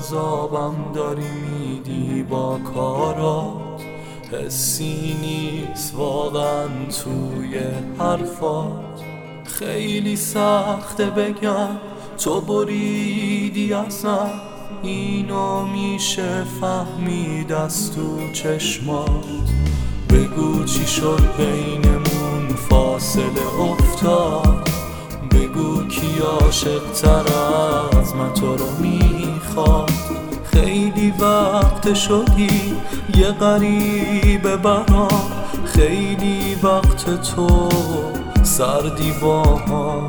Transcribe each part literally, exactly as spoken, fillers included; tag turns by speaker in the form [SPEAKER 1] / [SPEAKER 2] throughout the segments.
[SPEAKER 1] عذابم داری میدی با کارات، حسی نیست واقعا توی حرفات. خیلی سخته بگم تو بریدی ازم، اینو میشه فهمید از تو چشمات. بگو چی شد بینمون فاصله افتاد، بگو کی عاشق تر از من تو رو میخواد. خیلی وقت شدی یه غریبه برام، خیلی وقت تو سردی با ما.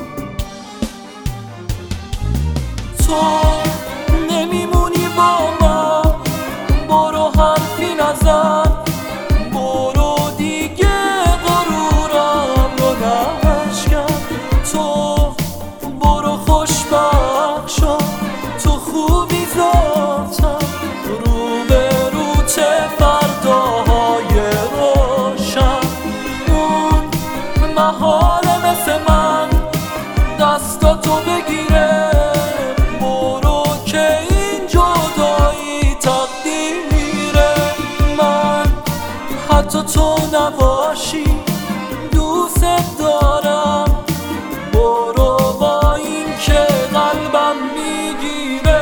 [SPEAKER 1] تو نمیمونی با من، برو حرفی نزن، برو دیگه غرورم رو نشکن. تو برو خوشبخت شو، تو خوبی ذاتم، رو به رو چه فرداهای روشن. اون محاله مثل من دستاتو بگیره، برو که این جدایی تقدیره. من حتی تو نباشی دوست دارم، برو با این که قلبم میگیره.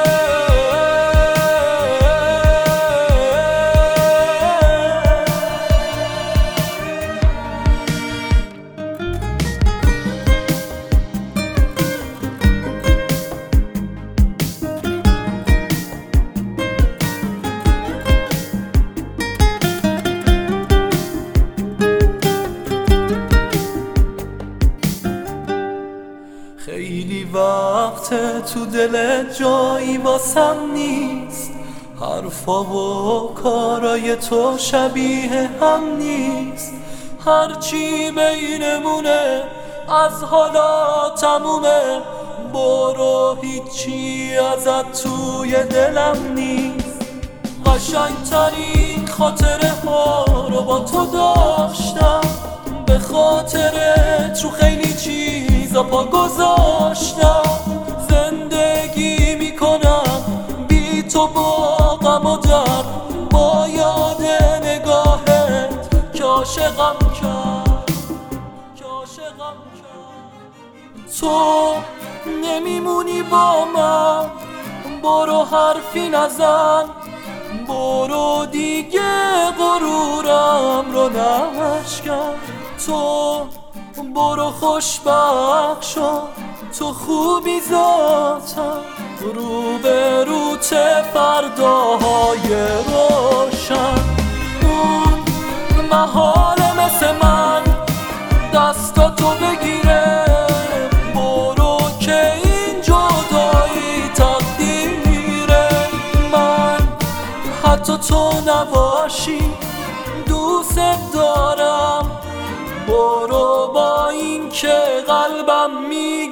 [SPEAKER 1] خیلی وقت تو دلت جایی واسم نیست، حرفا و کارای تو شبیه هم نیست. هرچی بینمونه از حالا تمومه، برو هیچی ازت توی دلم نیست. قشنگترین خاطره ها رو با تو داشتم، به خاطرت رو خیلی چیزا پا گذاشتم. زندگی میکنم بی تو با غم و درد، با یاد نگاهت که عاشقم کرد، که عاشقم کرد. تو نمیمونی با من، برو حرفی نزن، برو دیگه غرورم رو نشکن. تو برو خوشبخت شو، تو خوبی ذاتم، رو به رو چه فرداهای روشن. اون محاله مثل من دستاتو بگیره، برو که این جدایی تقدیره. من حتی تو نباشی دوست دارم، برو با این که قلبم می